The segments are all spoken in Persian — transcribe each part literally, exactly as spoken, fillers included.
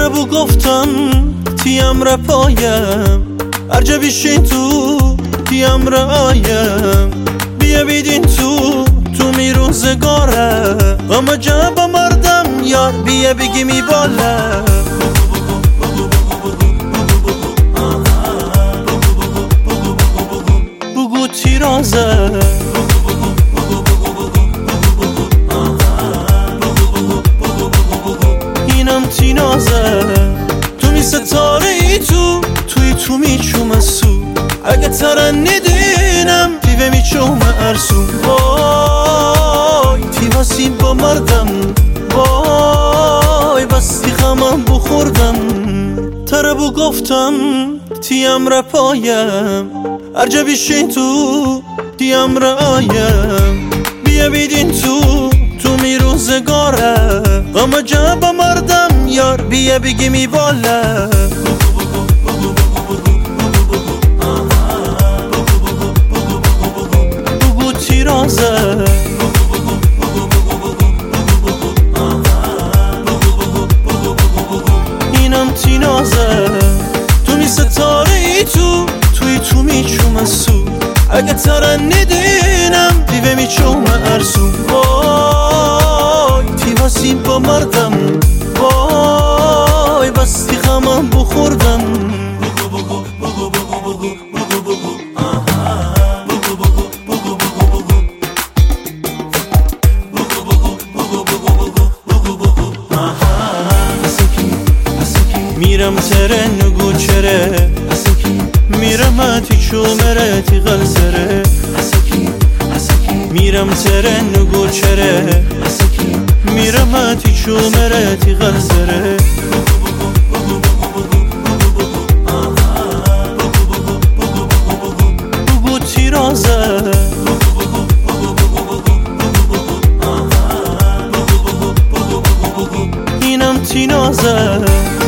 طربو گفتم تیم را پایم ارجا بیشین تو تیم را آیم بیا بیدین تو تو می روزگاره اما جب مردم یار بیا بگی می باله بگو تیرازه اینم تینازه تو می ستاره ای تو توی تو می چوم سو اگه ترنیدینم دیوه می چوم ارسو وای تیواسیم با مردم وای بستی خمم بخوردم طربو گفتم تیم را پایم ارجا بیشین تو تیم را آیم بیا بیدین تو تو می روزگاره اما جب مردم یار بیا بگی می باله بگو تیرازه اینم تینازه تو می ستاره ای تو توی تو می چوم سو اگه ترنیدینم دیوه می چوم ارسو وای تیواسیم با مردم وای بستی خمم بخوردم میرم ترن نگو چره میرم تی چومره تی غلزره میرم ترن نگو چره میرم تی چومره تی غلزره بگو تیرازه اینم تینازه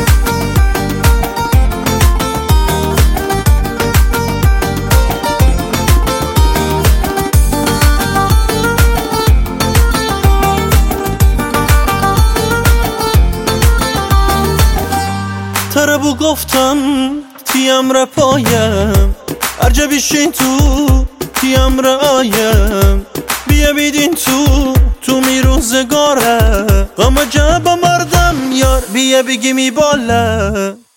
طربو گفتم تیم را پایم ارجا بیشین تو تیم را آیم بیا بیدین تو تو می روزگاره اما جب مردم یار بیا بگی می باله